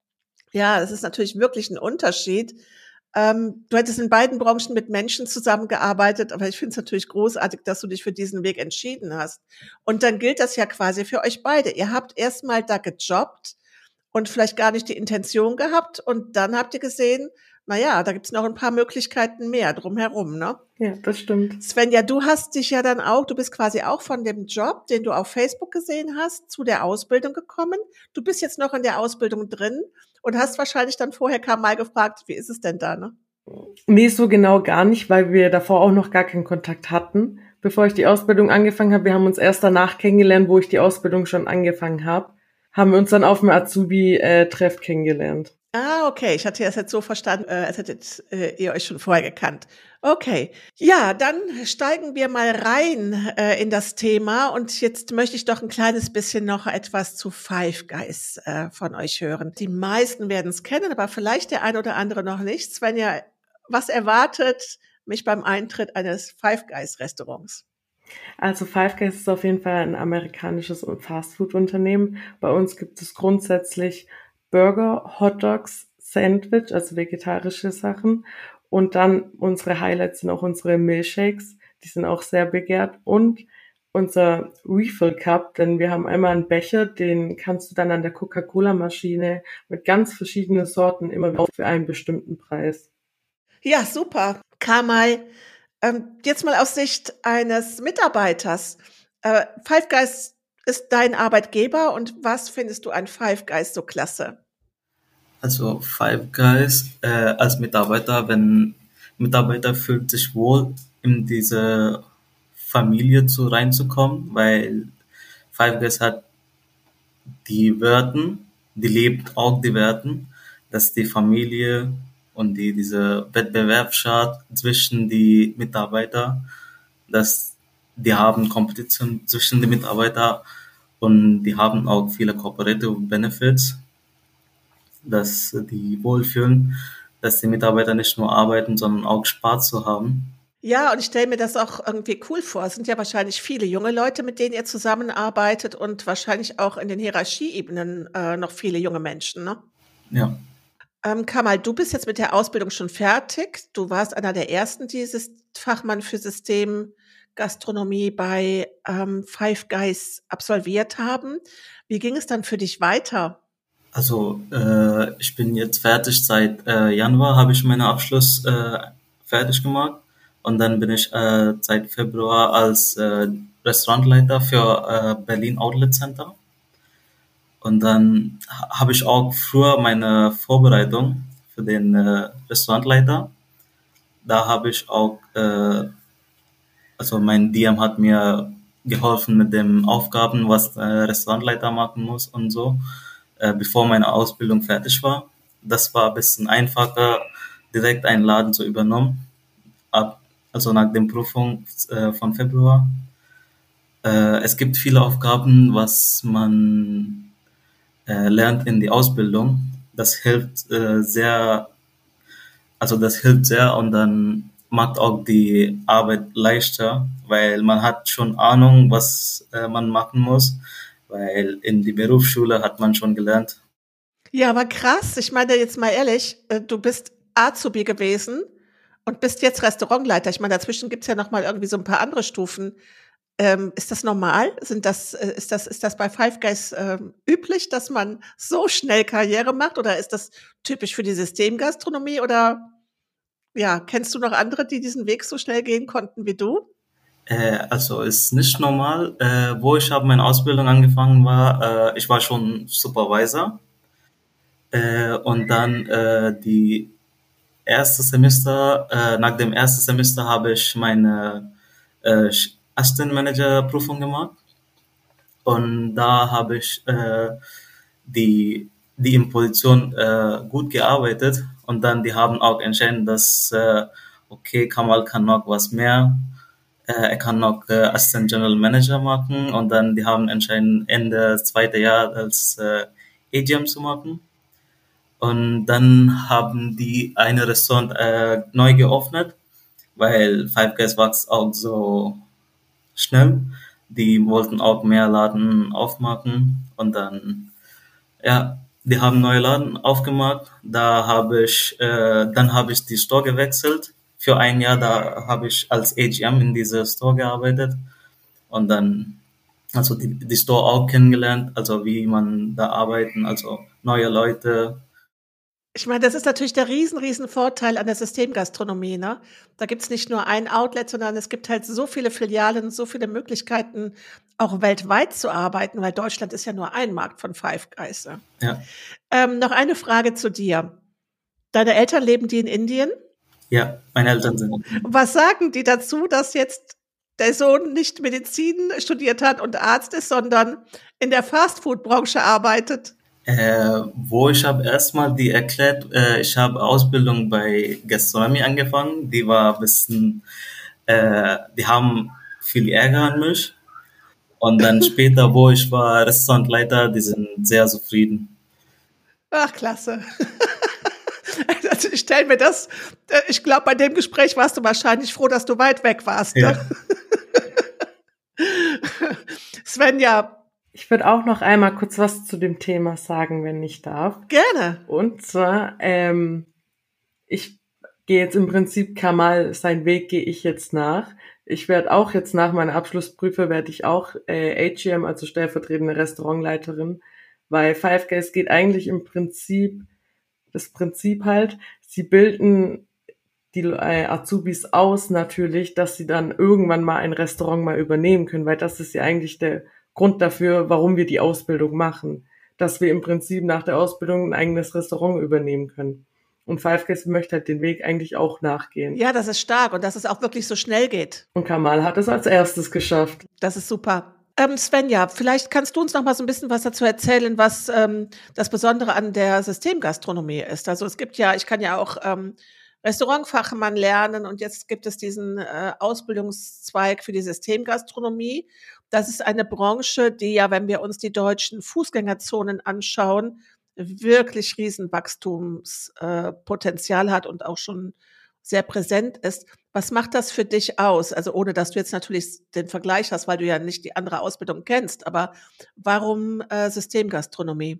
ja, es ist natürlich wirklich ein Unterschied. Ähm, du hättest in beiden Branchen mit Menschen zusammengearbeitet, aber ich finde es natürlich großartig, dass du dich für diesen Weg entschieden hast. Und dann gilt das ja quasi für euch beide. Ihr habt erstmal da gejobbt und vielleicht gar nicht die Intention gehabt und dann habt ihr gesehen, na ja, da gibt's noch ein paar Möglichkeiten mehr drumherum, ne? Ja, das stimmt. Svenja, du hast dich ja dann auch, du bist quasi auch von dem Job, den du auf Facebook gesehen hast, zu der Ausbildung gekommen. Du bist jetzt noch in der Ausbildung drin und hast wahrscheinlich dann vorher Kamal gefragt, wie ist es denn da, ne? Nee, so genau gar nicht, weil wir davor auch noch gar keinen Kontakt hatten, bevor ich die Ausbildung angefangen habe. Wir haben uns erst danach kennengelernt, wo ich die Ausbildung schon angefangen habe. Haben wir uns dann auf dem Azubi-Treff kennengelernt. Ah, okay. Ich hatte das jetzt so verstanden, äh, als hättet äh, ihr euch schon vorher gekannt. Okay. Ja, dann steigen wir mal rein äh, in das Thema. Und jetzt möchte ich doch ein kleines bisschen noch etwas zu Five Guys äh, von euch hören. Die meisten werden es kennen, aber vielleicht der ein oder andere noch nicht. Svenja, was erwartet mich beim Eintritt eines Five Guys Restaurants? Also Five Guys ist auf jeden Fall ein amerikanisches Fastfood-Unternehmen. Bei uns gibt es grundsätzlich Burger, Hotdogs, Sandwich, also vegetarische Sachen. Und dann unsere Highlights sind auch unsere Milkshakes. Die sind auch sehr begehrt. Und unser Refill Cup, denn wir haben einmal einen Becher, den kannst du dann an der Coca-Cola-Maschine mit ganz verschiedenen Sorten immer für einen bestimmten Preis. Ja, super. Kamal, ähm, jetzt mal aus Sicht eines Mitarbeiters. Äh, Five Guys ist dein Arbeitgeber und was findest du an Five Guys so klasse? Also Five Guys äh, als Mitarbeiter, wenn Mitarbeiter fühlt sich wohl in diese Familie zu reinzukommen, weil Five Guys hat die Werten, die lebt auch die Werten, dass die Familie und die diese Wettbewerbsschat zwischen die Mitarbeiter, dass die haben Kompetition zwischen den Mitarbeitern und die haben auch viele Cooperative Benefits, dass die wohlfühlen. dass die Mitarbeiter nicht nur arbeiten, sondern auch Spaß zu haben. Ja, und ich stelle mir das auch irgendwie cool vor. Es sind ja wahrscheinlich viele junge Leute, mit denen ihr zusammenarbeitet und wahrscheinlich auch in den Hierarchieebenen äh, noch viele junge Menschen, ne? Ja. Ähm, Kamal, du bist jetzt mit der Ausbildung schon fertig. Du warst einer der ersten, die dieses Fachmann für Systemgastronomie bei ähm, Five Guys absolviert haben. Wie ging es dann für dich weiter? Also äh, ich bin jetzt fertig. Seit äh, Januar habe ich meinen Abschluss äh, fertig gemacht und dann bin ich äh, seit Februar als äh, Restaurantleiter für äh, Berlin Outlet Center. Und dann ha- habe ich auch früher meine Vorbereitung für den äh, Restaurantleiter. Da habe ich auch, äh, also mein D M hat mir geholfen mit den Aufgaben, was der Restaurantleiter machen muss und so, äh, bevor meine Ausbildung fertig war. Das war ein bisschen einfacher, direkt einen Laden zu übernehmen, ab, also nach der Prüfung äh, von Februar. Äh, es gibt viele Aufgaben, was man äh, lernt in die Ausbildung. Das hilft äh, sehr, also das hilft sehr und dann macht auch die Arbeit leichter, weil man hat schon Ahnung, was äh, man machen muss, weil in die Berufsschule hat man schon gelernt. Ja, aber krass. Ich meine jetzt mal ehrlich, äh, du bist Azubi gewesen und bist jetzt Restaurantleiter. Ich meine, dazwischen gibt's ja noch mal irgendwie so ein paar andere Stufen. Ähm, ist das normal? Sind das, äh, ist das, ist das bei Five Guys ähm, üblich, dass man so schnell Karriere macht? Oder ist das typisch für die Systemgastronomie? Oder ja, kennst du noch andere, die diesen Weg so schnell gehen konnten wie du? Äh, also ist nicht normal. Äh, wo ich habe meine Ausbildung angefangen war, äh, ich war schon Supervisor äh, und dann äh, die erste Semester, äh, nach dem ersten Semester habe ich meine äh, Assistant Manager Prüfung gemacht und da habe ich äh, die die in Position äh, gut gearbeitet und dann die haben auch entschieden, dass äh, okay, Kamal kann noch was mehr, äh, er kann noch äh, Assistant General Manager machen und dann die haben entschieden Ende zweite Jahr als äh, A G M zu machen. Und dann haben die eine Restaurant äh, neu geöffnet, weil Five Guys wächst auch so schnell. Die wollten auch mehr Laden aufmachen und dann, ja, die haben neue Laden aufgemacht. Da habe ich, äh, dann habe ich die Store gewechselt. Für ein Jahr, da habe ich als A G M in dieser Store gearbeitet und dann, also die, die Store auch kennengelernt, also wie man da arbeiten, also neue Leute. Ich meine, das ist natürlich der riesen, riesen Vorteil an der Systemgastronomie, ne? Da gibt's nicht nur ein Outlet, sondern es gibt halt so viele Filialen, so viele Möglichkeiten, auch weltweit zu arbeiten, weil Deutschland ist ja nur ein Markt von Five Guys. Ne? Ja, Ähm, noch eine Frage zu dir. Deine Eltern leben die in Indien? ja, meine Eltern sind. Und was sagen die dazu, dass jetzt der Sohn nicht Medizin studiert hat und Arzt ist, sondern in der Fastfood-Branche arbeitet? Äh, wo ich habe erstmal die erklärt, äh, ich habe Ausbildung bei Gastronomie angefangen. Die war ein bisschen, äh, die haben viel Ärger an mich. Und dann später, wo ich war Restaurantleiter, die sind sehr zufrieden. Ach, klasse. Also ich stelle mir das, äh, ich glaube, bei dem Gespräch warst du wahrscheinlich froh, dass du weit weg warst. Ja. Ne? Svenja, Ich würde auch noch einmal kurz was zu dem Thema sagen, wenn ich darf. gerne. Und zwar, ähm, ich gehe jetzt im Prinzip Kamal, seinen Weg gehe ich jetzt nach. Ich werde auch jetzt nach meiner Abschlussprüfung, werde ich auch äh, A G M, also stellvertretende Restaurantleiterin, weil Five Guys geht eigentlich im Prinzip, das Prinzip halt, sie bilden die äh, Azubis aus natürlich, dass sie dann irgendwann mal ein Restaurant mal übernehmen können, weil das ist ja eigentlich der Grund dafür, warum wir die Ausbildung machen, dass wir im Prinzip nach der Ausbildung ein eigenes Restaurant übernehmen können. Und Five Guys möchte halt den Weg eigentlich auch nachgehen. Ja, das ist stark und dass es auch wirklich so schnell geht. Und Kamal hat es als erstes geschafft. Das ist super. Ähm, Svenja, vielleicht kannst du uns noch mal so ein bisschen was dazu erzählen, was ähm, das Besondere an der Systemgastronomie ist. Also es gibt ja, ich kann ja auch ähm, Restaurantfachmann lernen und jetzt gibt es diesen äh, Ausbildungszweig für die Systemgastronomie. Das ist eine Branche, die ja, wenn wir uns die deutschen Fußgängerzonen anschauen, wirklich riesen Wachstumspotenzial hat und auch schon sehr präsent ist. Was macht das für dich aus? Also ohne, dass du jetzt natürlich den Vergleich hast, weil du ja nicht die andere Ausbildung kennst, aber warum äh, Systemgastronomie?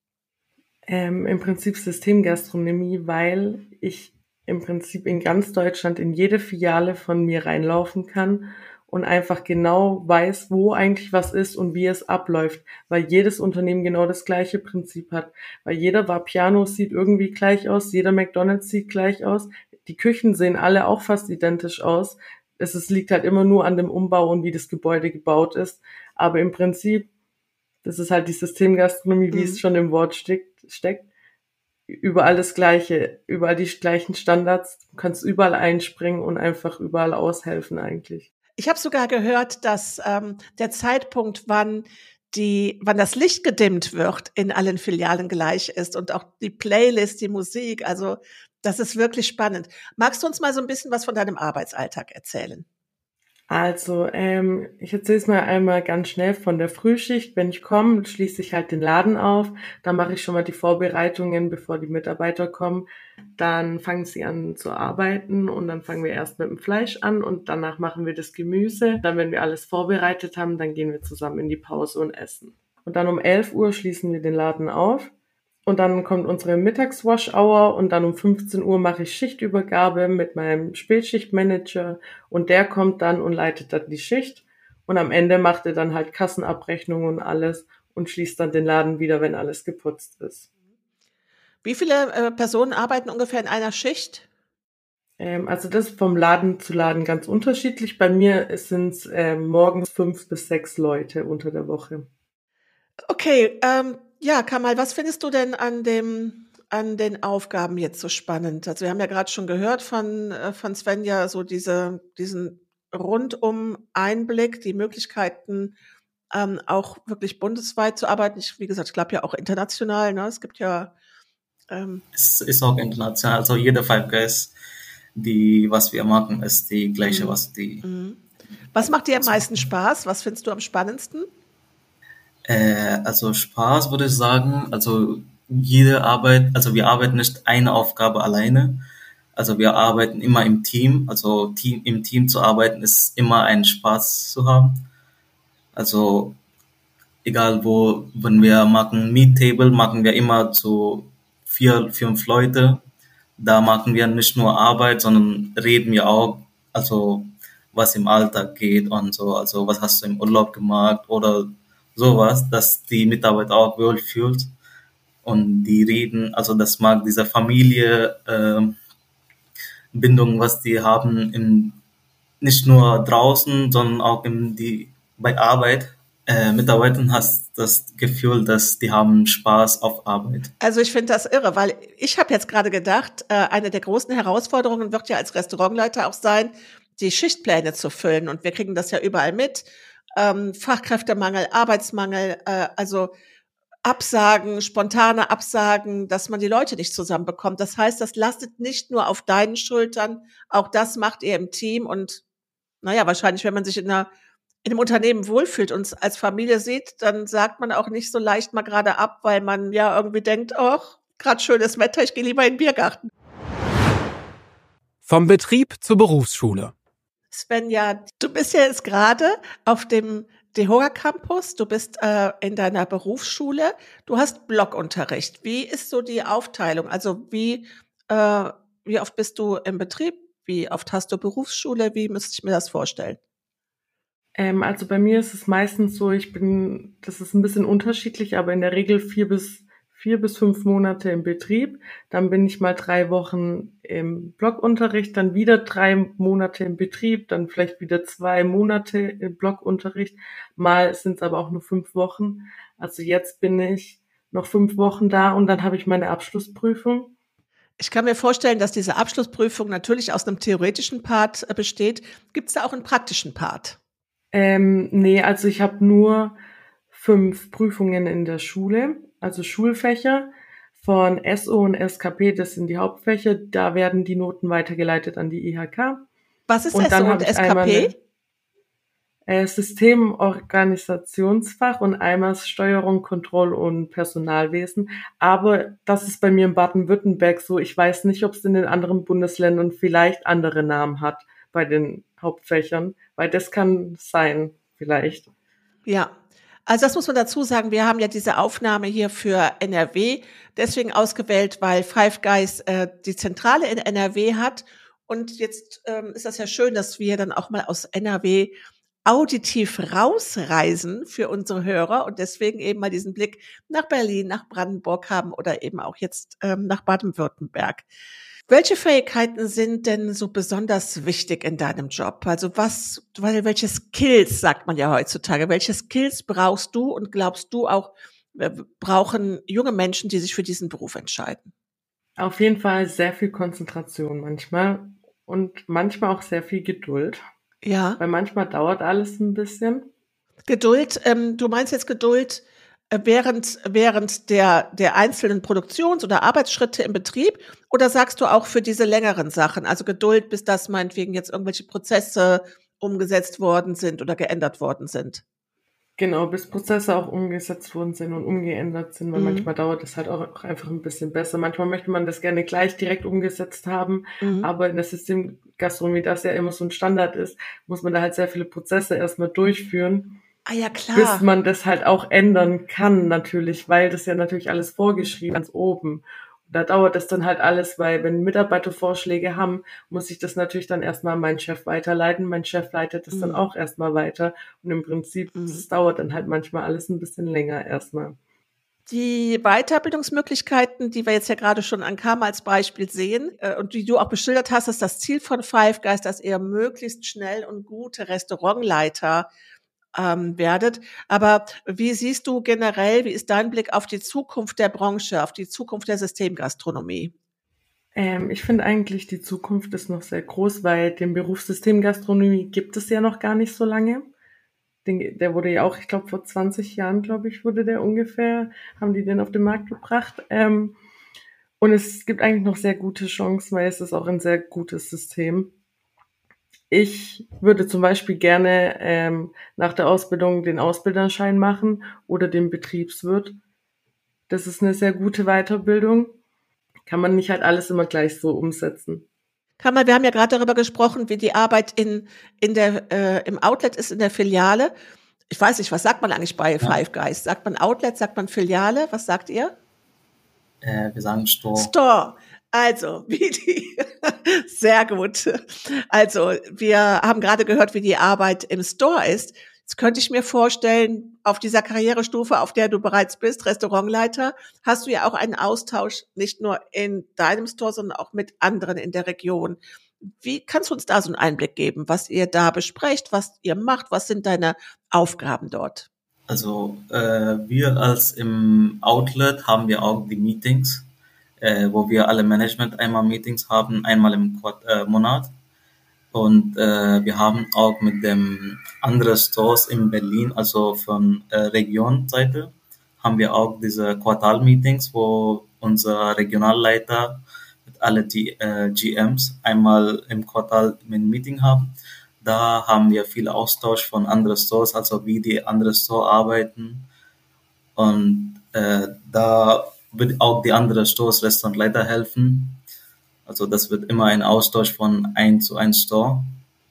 Ähm, im Prinzip Systemgastronomie, weil ich im Prinzip in ganz Deutschland in jede Filiale von mir reinlaufen kann und einfach genau weiß, wo eigentlich was ist und wie es abläuft, weil jedes Unternehmen genau das gleiche Prinzip hat, weil jeder Vapiano sieht irgendwie gleich aus, jeder McDonald's sieht gleich aus, die Küchen sehen alle auch fast identisch aus, es, es liegt halt immer nur an dem Umbau und wie das Gebäude gebaut ist, aber im Prinzip, das ist halt die Systemgastronomie, wie Mhm. es schon im Wort steckt, steckt, überall das Gleiche, überall die gleichen Standards, du kannst überall einspringen und einfach überall aushelfen eigentlich. Ich habe sogar gehört, dass ähm, der Zeitpunkt, wann die, wann das Licht gedimmt wird, in allen Filialen gleich ist und auch die Playlist, die Musik. Also das ist wirklich spannend. Magst du uns mal so ein bisschen was von deinem Arbeitsalltag erzählen? Also, ähm, ich erzähle es mal einmal ganz schnell von der Frühschicht. Wenn ich komme, schließe ich halt den Laden auf. Dann mache ich schon mal die Vorbereitungen, bevor die Mitarbeiter kommen. Dann fangen sie an zu arbeiten und dann fangen wir erst mit dem Fleisch an und danach machen wir das Gemüse. Dann, wenn wir alles vorbereitet haben, dann gehen wir zusammen in die Pause und essen. Und dann um elf Uhr schließen wir den Laden auf. Und dann kommt unsere Mittagswash-Hour und dann um fünfzehn Uhr mache ich Schichtübergabe mit meinem Spätschichtmanager und der kommt dann und leitet dann die Schicht und am Ende macht er dann halt Kassenabrechnung und alles und schließt dann den Laden wieder, wenn alles geputzt ist. Wie viele äh, Personen arbeiten ungefähr in einer Schicht? Ähm, also das ist vom Laden zu Laden ganz unterschiedlich. Bei mir sind es äh, morgens fünf bis sechs Leute unter der Woche. Okay, ähm, ja, Kamal, was findest du denn an dem, an den Aufgaben jetzt so spannend? Also wir haben ja gerade schon gehört von, äh, von Svenja, so diese, diesen rundum Einblick, die Möglichkeiten, ähm, auch wirklich bundesweit zu arbeiten. Ich, wie gesagt, ich glaube ja auch international, ne? Es gibt ja, ähm, Es ist auch international, also jeder Verkehrs, die, was wir machen, ist die gleiche, Mhm. was die. mhm. Was macht dir am meisten Spaß? Was findest du am spannendsten? Äh, also Spaß würde ich sagen, also jede Arbeit, also wir arbeiten nicht eine Aufgabe alleine, also wir arbeiten immer im Team, also Team, im Team zu arbeiten ist immer ein Spaß zu haben. Also egal wo, wenn wir machen Meet Table, machen wir immer zu vier, fünf Leute. Da machen wir nicht nur Arbeit, sondern reden wir auch, also was im Alltag geht und so, also was hast du im Urlaub gemacht oder sowas, dass die Mitarbeiter auch wohlfühlt und die reden, also das mag diese Familie äh, Bindung, was die haben, in, nicht nur draußen, sondern auch in die bei Arbeit. Äh, Mitarbeitern hast das Gefühl, dass die haben Spaß auf Arbeit. Also ich finde das irre, weil ich habe jetzt gerade gedacht, äh, eine der großen Herausforderungen wird ja als Restaurantleiter auch sein, die Schichtpläne zu füllen. Und wir kriegen das ja überall mit. Ähm, Fachkräftemangel, Arbeitsmangel, äh, also Absagen, spontane Absagen, dass man die Leute nicht zusammenbekommt. Das heißt, das lastet nicht nur auf deinen Schultern, auch das macht ihr im Team. Und naja, wahrscheinlich, wenn man sich in einer in einem Unternehmen wohlfühlt und es als Familie sieht, dann sagt man auch nicht so leicht mal gerade ab, weil man ja irgendwie denkt, ach, gerade schönes Wetter, ich gehe lieber in den Biergarten. Vom Betrieb zur Berufsschule. Svenja, du bist ja jetzt gerade auf dem DEHOGA Campus, du bist äh, in deiner Berufsschule, du hast Blockunterricht. Wie ist so die Aufteilung? Also wie, äh, wie oft bist du im Betrieb? Wie oft hast du Berufsschule? Wie müsste ich mir das vorstellen? Ähm, also bei mir ist es meistens so, ich bin, das ist ein bisschen unterschiedlich, aber in der Regel vier bis vier bis fünf Monate im Betrieb. Dann bin ich mal drei Wochen im Blockunterricht, dann wieder drei Monate im Betrieb, dann vielleicht wieder zwei Monate im Blockunterricht. Mal sind es aber auch nur fünf Wochen. Also jetzt bin ich noch fünf Wochen da und dann habe ich meine Abschlussprüfung. Ich kann mir vorstellen, dass diese Abschlussprüfung natürlich aus einem theoretischen Part äh, besteht. Gibt es da auch einen praktischen Part? Ähm, nee, also ich habe nur fünf Prüfungen in der Schule, also Schulfächer von S O und S K P, das sind die Hauptfächer, da werden die Noten weitergeleitet an die I H K. Was ist Und S dann O und habe ich S K einmal P? eine, äh, Systemorganisationsfach und einmal Steuerung, Kontroll- und Personalwesen. Aber das ist bei mir in Baden-Württemberg so. Ich weiß nicht, ob es in den anderen Bundesländern vielleicht andere Namen hat bei den Hauptfächern, weil das kann sein, vielleicht. Ja, also das muss man dazu sagen. Wir haben ja diese Aufnahme hier für N R W deswegen ausgewählt, weil Five Guys äh, die Zentrale in N R W hat. Und jetzt ähm, ist das ja schön, dass wir dann auch mal aus N R W auditiv rausreisen für unsere Hörer und deswegen eben mal diesen Blick nach Berlin, nach Brandenburg haben oder eben auch jetzt ähm, nach Baden-Württemberg. Welche Fähigkeiten sind denn so besonders wichtig in deinem Job? Also was, weil welche Skills, sagt man ja heutzutage, welche Skills brauchst du und glaubst du auch, äh, brauchen junge Menschen, die sich für diesen Beruf entscheiden? Auf jeden Fall sehr viel Konzentration manchmal und manchmal auch sehr viel Geduld. Ja. Weil manchmal dauert alles ein bisschen. Geduld, ähm, du meinst jetzt Geduld äh, während, während der, der einzelnen Produktions- oder Arbeitsschritte im Betrieb oder sagst du auch für diese längeren Sachen, also Geduld, bis das meinetwegen jetzt irgendwelche Prozesse umgesetzt worden sind oder geändert worden sind? Genau, bis Prozesse auch umgesetzt worden sind und umgeändert sind, weil Mhm. manchmal dauert es halt auch einfach ein bisschen besser. Manchmal möchte man das gerne gleich direkt umgesetzt haben, Mhm. aber in der Systemgastronomie, das ja immer so ein Standard ist, muss man da halt sehr viele Prozesse erstmal durchführen, Ah ja, klar. bis man das halt auch ändern kann natürlich, weil das ja natürlich alles vorgeschrieben ganz oben. Und da dauert das dann halt alles, weil wenn Mitarbeiter Vorschläge haben, muss ich das natürlich dann erstmal an meinen Chef weiterleiten. Mein Chef leitet das Mhm. dann auch erstmal weiter. Und im Prinzip, Mhm. das dauert dann halt manchmal alles ein bisschen länger erstmal. Die Weiterbildungsmöglichkeiten, die wir jetzt ja gerade schon an Kam als Beispiel sehen äh, und die du auch beschildert hast, ist das Ziel von Five Guys, dass ihr möglichst schnell und gute Restaurantleiter ähm, werdet. Aber wie siehst du generell, wie ist dein Blick auf die Zukunft der Branche, auf die Zukunft der Systemgastronomie? Ähm, ich finde eigentlich, die Zukunft ist noch sehr groß, weil den Beruf Systemgastronomie gibt es ja noch gar nicht so lange. Den, der wurde ja auch, ich glaube, vor zwanzig Jahren, glaube ich, wurde der ungefähr, haben die den auf den Markt gebracht. Ähm, und es gibt eigentlich noch sehr gute Chancen, weil es ist auch ein sehr gutes System. Ich würde zum Beispiel gerne ähm, nach der Ausbildung den Ausbilderschein machen oder den Betriebswirt. Das ist eine sehr gute Weiterbildung. Kann man nicht halt alles immer gleich so umsetzen. Kamal, wir haben ja gerade darüber gesprochen, wie die Arbeit in, in der, äh, im Outlet ist, in der Filiale. Ich weiß nicht, was sagt man eigentlich bei Ja. Five Guys? Sagt man Outlet, sagt man Filiale? Was sagt ihr? Äh, wir sagen Store. Store. Also, wie die, sehr gut. Also, wir haben gerade gehört, wie die Arbeit im Store ist. Jetzt könnte ich mir vorstellen, auf dieser Karrierestufe, auf der du bereits bist, Restaurantleiter, hast du ja auch einen Austausch, nicht nur in deinem Store, sondern auch mit anderen in der Region. Wie kannst du uns da so einen Einblick geben, was ihr da besprecht, was ihr macht, was sind deine Aufgaben dort? Also äh, wir als im Outlet haben wir auch die Meetings, äh, wo wir alle Management einmal Meetings haben, einmal im Quart äh, Monat. Und äh, wir haben auch mit dem anderen Stores in Berlin, also von äh, Regionseite, haben wir auch diese Quartal-Meetings, wo unser Regionalleiter mit alle die äh, G Ms einmal im Quartal ein Meeting haben. Da haben wir viel Austausch von anderen Stores, also wie die anderen Stores arbeiten. Und äh, da wird auch die anderen Stores Restaurantleiter helfen. Also das wird immer ein Austausch von ein zu ein Store,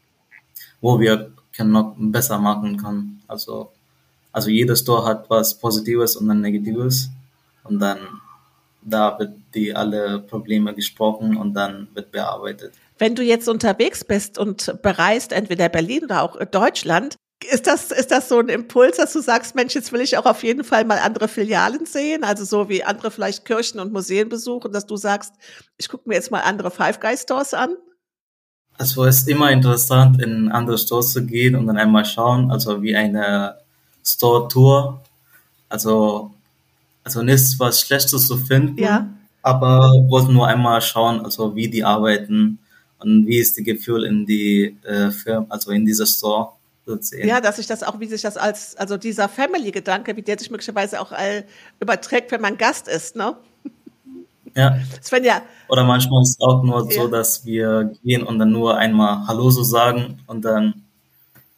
wo wir können noch besser machen können. Also, also jeder Store hat was Positives und ein Negatives. Und dann da wird die alle Probleme gesprochen und dann wird bearbeitet. Wenn du jetzt unterwegs bist und bereist, entweder Berlin oder auch Deutschland, ist das, ist das so ein Impuls, dass du sagst, Mensch, jetzt will ich auch auf jeden Fall mal andere Filialen sehen, also so wie andere vielleicht Kirchen und Museen besuchen, dass du sagst, ich gucke mir jetzt mal andere Five Guys Stores an? Also es ist immer interessant, in andere Stores zu gehen und dann einmal schauen, also wie eine Store-Tour. Also, also nichts was Schlechtes zu finden, Ja. aber wollte nur einmal schauen, also wie die arbeiten und wie ist das Gefühl in die äh, Firma, also in dieser Store. Ja, dass sich das auch, wie sich das als, also dieser Family-Gedanke, wie der sich möglicherweise auch all überträgt, wenn man Gast ist, ne? Ja. Sven, ja. Oder manchmal ist es auch nur Ja. so, dass wir gehen und dann nur einmal Hallo so sagen und dann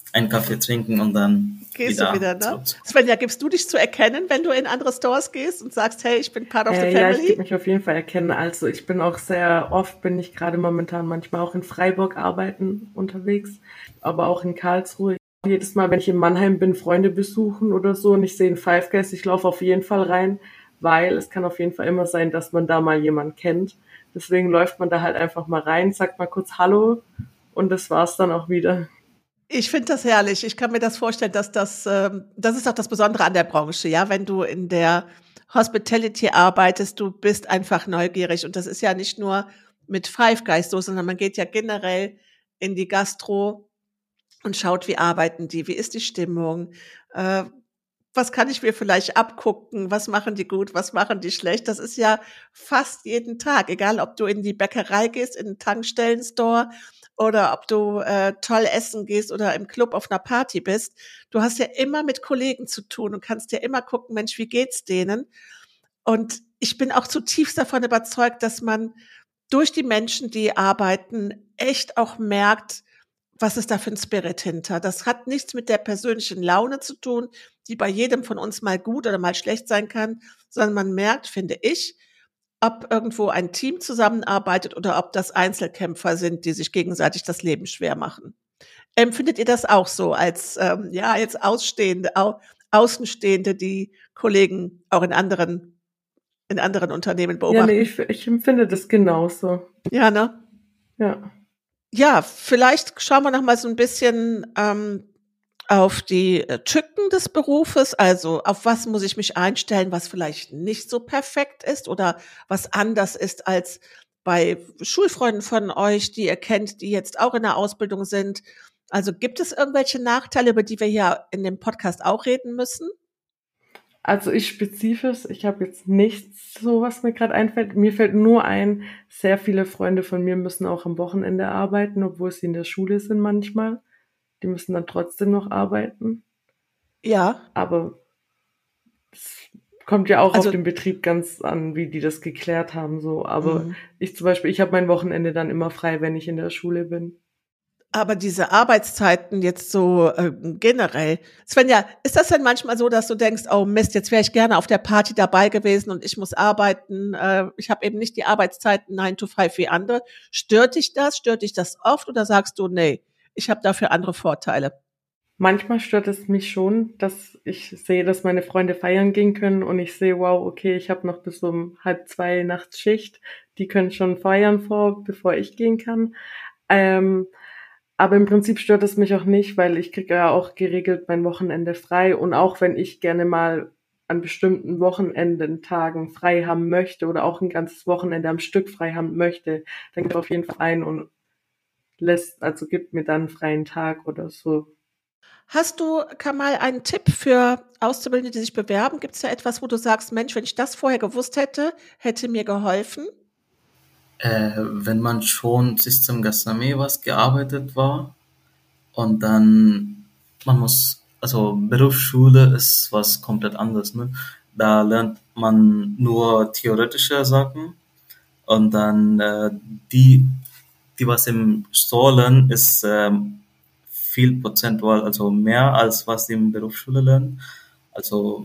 einen Kaffee trinken und dann Gehst wieder du wieder, ne? zurück. Svenja, gibst du dich zu erkennen, wenn du in andere Stores gehst und sagst, hey, ich bin part of the Äh, ja, ich family? gebe mich auf jeden Fall erkennen. Also ich bin auch sehr oft, bin ich gerade momentan manchmal auch in Freiburg arbeiten unterwegs, aber auch in Karlsruhe. Jedes Mal, wenn ich in Mannheim bin, Freunde besuchen oder so und ich sehe einen Five Guys, ich laufe auf jeden Fall rein, weil es kann auf jeden Fall immer sein, dass man da mal jemanden kennt. Deswegen läuft man da halt einfach mal rein, sagt mal kurz Hallo und das war's dann auch wieder. Ich finde das herrlich. Ich kann mir das vorstellen, dass das, ähm, das ist auch das Besondere an der Branche, ja, wenn du in der Hospitality arbeitest, du bist einfach neugierig und das ist ja nicht nur mit Five Guys so, sondern man geht ja generell in die Gastro und schaut, wie arbeiten die, wie ist die Stimmung, äh, was kann ich mir vielleicht abgucken, was machen die gut, was machen die schlecht. Das ist ja fast jeden Tag, egal ob du in die Bäckerei gehst, in den Tankstellenstore oder ob du äh, toll essen gehst oder im Club auf einer Party bist. Du hast ja immer mit Kollegen zu tun und kannst ja immer gucken, Mensch, wie geht's denen? Und ich bin auch zutiefst davon überzeugt, dass man durch die Menschen, die arbeiten, echt auch merkt, was ist da für ein Spirit hinter. Das hat nichts mit der persönlichen Laune zu tun, die bei jedem von uns mal gut oder mal schlecht sein kann, sondern man merkt, finde ich, ob irgendwo ein Team zusammenarbeitet oder ob das Einzelkämpfer sind, die sich gegenseitig das Leben schwer machen. Empfindet ihr das auch so als, ähm, ja, als Ausstehende, au, Außenstehende, die Kollegen auch in anderen, in anderen Unternehmen beobachten? Ja, nee, ich, ich empfinde das genauso. Ja, ne? Ja. Ja, vielleicht schauen wir noch mal so ein bisschen ähm, auf die äh, Tücken des Berufes. Also auf was muss ich mich einstellen, was vielleicht nicht so perfekt ist oder was anders ist als bei Schulfreunden von euch, die ihr kennt, die jetzt auch in der Ausbildung sind. Also gibt es irgendwelche Nachteile, über die wir hier in dem Podcast auch reden müssen? Also ich spezifisch, ich habe jetzt nichts so, was mir gerade einfällt. Mir fällt nur ein, sehr viele Freunde von mir müssen auch am Wochenende arbeiten, obwohl sie in der Schule sind manchmal. Die müssen dann trotzdem noch arbeiten. Ja. Aber es kommt ja auch Also, auf den Betrieb ganz an, wie die das geklärt haben. So. Aber mhm. ich zum Beispiel, ich habe mein Wochenende dann immer frei, wenn ich in der Schule bin. Aber diese Arbeitszeiten jetzt so äh, generell, Svenja, ist das denn manchmal so, dass du denkst, oh Mist, jetzt wäre ich gerne auf der Party dabei gewesen und ich muss arbeiten, äh, ich habe eben nicht die Arbeitszeiten nine to five wie andere. Stört dich das? Stört dich das oft oder sagst du, nee, ich habe dafür andere Vorteile? Manchmal stört es mich schon, dass ich sehe, dass meine Freunde feiern gehen können und ich sehe, wow, okay, ich habe noch bis um halb zwei Nachts Schicht, die können schon feiern vor, bevor ich gehen kann. Ähm, Aber im Prinzip stört es mich auch nicht, weil ich kriege ja auch geregelt mein Wochenende frei. Und auch wenn ich gerne mal an bestimmten Wochenendentagen frei haben möchte oder auch ein ganzes Wochenende am Stück frei haben möchte, dann geht auf jeden Fall ein und lässt, also gibt mir dann einen freien Tag oder so. Hast du, Kamal, einen Tipp für Auszubildende, die sich bewerben? Gibt es da etwas, wo du sagst, Mensch, wenn ich das vorher gewusst hätte, hätte mir geholfen? Äh, wenn man schon System Gastronomie was gearbeitet war und dann man muss, also Berufsschule ist was komplett anderes, ne? Da lernt man nur theoretische Sachen und dann äh, die, die was im Store lernen, ist ähm, viel prozentual, also mehr als was die in Berufsschule lernen. Also,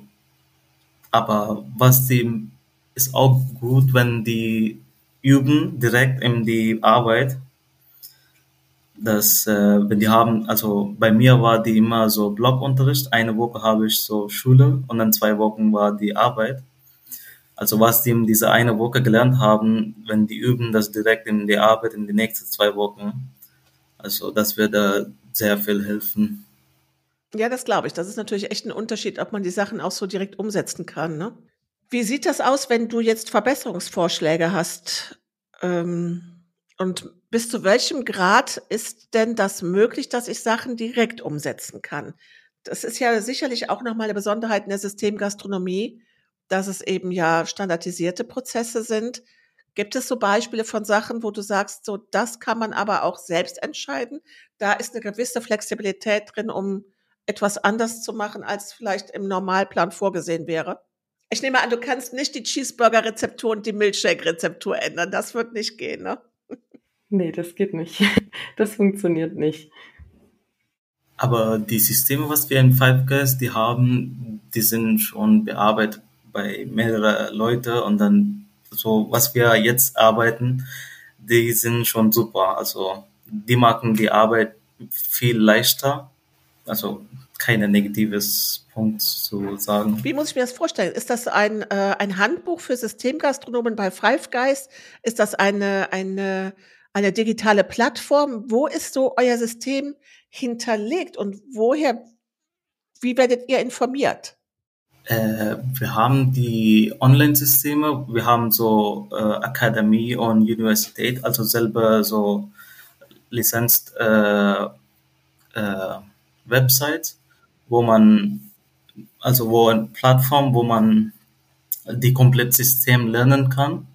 aber was die ist auch gut, wenn die üben direkt in die Arbeit. Das, äh, wenn die haben, also bei mir war die immer so Blockunterricht. Eine Woche habe ich so Schule und dann zwei Wochen war die Arbeit. Also was die in dieser eine Woche gelernt haben, wenn die üben das direkt in die Arbeit in die nächsten zwei Wochen. Also das würde sehr viel helfen. Ja, das glaube ich. Das ist natürlich echt ein Unterschied, ob man die Sachen auch so direkt umsetzen kann, ne? Wie sieht das aus, wenn du jetzt Verbesserungsvorschläge hast? Ähm, und bis zu welchem Grad ist denn das möglich, dass ich Sachen direkt umsetzen kann? Das ist ja sicherlich auch nochmal eine Besonderheit in der Systemgastronomie, dass es eben ja standardisierte Prozesse sind. Gibt es so Beispiele von Sachen, wo du sagst, so das kann man aber auch selbst entscheiden? Da ist eine gewisse Flexibilität drin, um etwas anders zu machen, als vielleicht im Normalplan vorgesehen wäre? Ich nehme an, du kannst nicht die Cheeseburger-Rezeptur und die Milkshake-Rezeptur ändern. Das wird nicht gehen, ne? Nee, das geht nicht. Das funktioniert nicht. Aber die Systeme, was wir in Five Guys, die haben, die sind schon bearbeitet bei mehreren Leuten und dann so, was wir jetzt arbeiten, die sind schon super. Also die machen die Arbeit viel leichter. Also keine negatives Punkt zu sagen. Wie muss ich mir das vorstellen? Ist das ein, äh, ein Handbuch für Systemgastronomen bei Five Guys? Ist das eine, eine, eine digitale Plattform? Wo ist so euer System hinterlegt und woher, wie werdet ihr informiert? Äh, wir haben die Online-Systeme, wir haben so äh, Akademie und Universität, also selber so Lizenz äh, äh, Websites, wo man, also wo eine Plattform, wo man die komplette System lernen kann.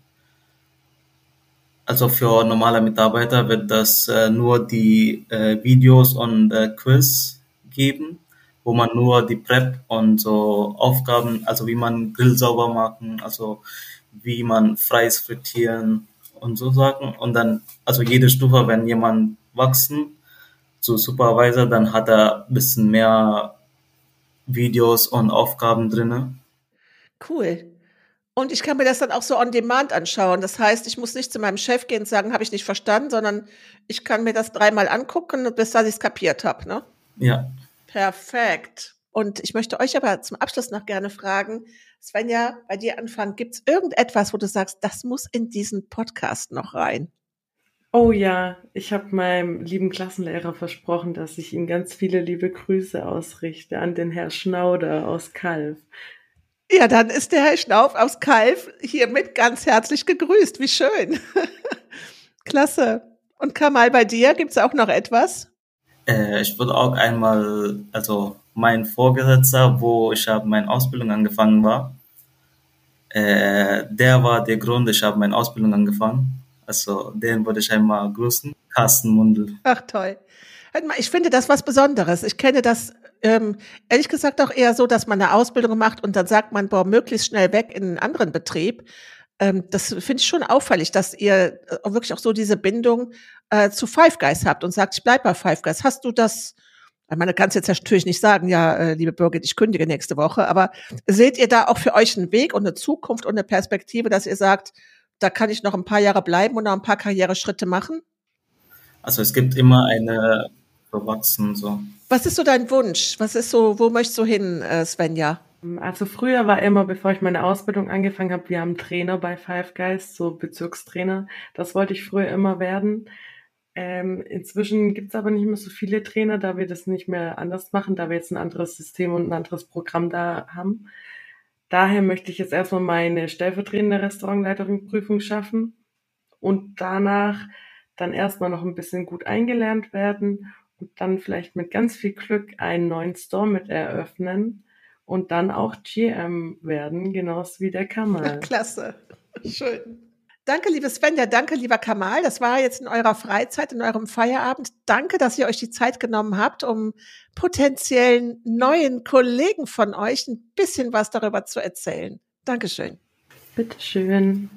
Also für normale Mitarbeiter wird das äh, nur die äh, Videos und äh, Quiz geben, wo man nur die Prep und so Aufgaben, also wie man Grill sauber machen, also wie man Fries frittieren und so Sachen. Und dann, also jede Stufe, wenn jemand wachsen zu Supervisor, dann hat er ein bisschen mehr Videos und Aufgaben drinne. Cool. Und ich kann mir das dann auch so on demand anschauen. Das heißt, ich muss nicht zu meinem Chef gehen und sagen, habe ich nicht verstanden, sondern ich kann mir das dreimal angucken, bis dass ich es kapiert habe, ne? Ja. Perfekt. Und ich möchte euch aber zum Abschluss noch gerne fragen, Svenja, bei dir anfangen, gibt es irgendetwas, wo du sagst, das muss in diesen Podcast noch rein? Oh ja, ich habe meinem lieben Klassenlehrer versprochen, dass ich ihm ganz viele liebe Grüße ausrichte an den Herr Schnauder aus Calw. Ja, dann ist der Herr Schnauf aus Calw hiermit ganz herzlich gegrüßt. Wie schön. Klasse. Und Kamal, bei dir gibt es auch noch etwas? Äh, ich würde auch einmal, also mein Vorgesetzter, wo ich habe meine Ausbildung angefangen war, äh, der war der Grund, ich habe meine Ausbildung angefangen. Also den würde ich einmal grüßen. Carsten Mundl. Ach toll. Ich finde das was Besonderes. Ich kenne das ähm, ehrlich gesagt auch eher so, dass man eine Ausbildung macht und dann sagt man, boah, möglichst schnell weg in einen anderen Betrieb. Ähm, das finde ich schon auffällig, dass ihr äh, wirklich auch so diese Bindung äh, zu Five Guys habt und sagt, ich bleib bei Five Guys. Hast du das, ich meine, du kannst jetzt natürlich nicht sagen, ja, äh, liebe Birgit, ich kündige nächste Woche, aber seht ihr da auch für euch einen Weg und eine Zukunft und eine Perspektive, dass ihr sagt, da kann ich noch ein paar Jahre bleiben und noch ein paar Karriereschritte machen? Also es gibt immer eine Verwachsen so. Was ist so dein Wunsch? Was ist so, wo möchtest du hin, äh, Svenja? Also früher war immer, bevor ich meine Ausbildung angefangen habe, wir haben Trainer bei Five Guys, so Bezirkstrainer. Das wollte ich früher immer werden. Ähm, inzwischen gibt es aber nicht mehr so viele Trainer, da wir das nicht mehr anders machen, da wir jetzt ein anderes System und ein anderes Programm da haben. Daher möchte ich jetzt erstmal meine stellvertretende Restaurantleiterin-Prüfung schaffen und danach dann erstmal noch ein bisschen gut eingelernt werden und dann vielleicht mit ganz viel Glück einen neuen Store mit eröffnen und dann auch G M werden, genauso wie der Kamal. Klasse, schön. Danke, liebe Svenja, danke, lieber Kamal. Das war jetzt in eurer Freizeit, in eurem Feierabend. Danke, dass ihr euch die Zeit genommen habt, um potenziellen neuen Kollegen von euch ein bisschen was darüber zu erzählen. Dankeschön. Bitteschön.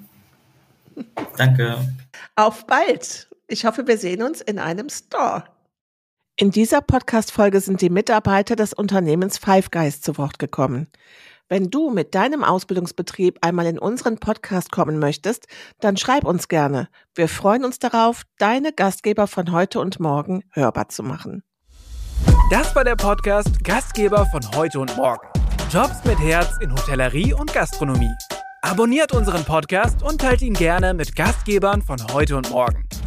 Danke. Auf bald. Ich hoffe, wir sehen uns in einem Store. In dieser Podcast-Folge sind die Mitarbeiter des Unternehmens Five Guys zu Wort gekommen. Wenn du mit deinem Ausbildungsbetrieb einmal in unseren Podcast kommen möchtest, dann schreib uns gerne. Wir freuen uns darauf, deine Gastgeber von heute und morgen hörbar zu machen. Das war der Podcast Gastgeber von heute und morgen. Jobs mit Herz in Hotellerie und Gastronomie. Abonniert unseren Podcast und teilt ihn gerne mit Gastgebern von heute und morgen.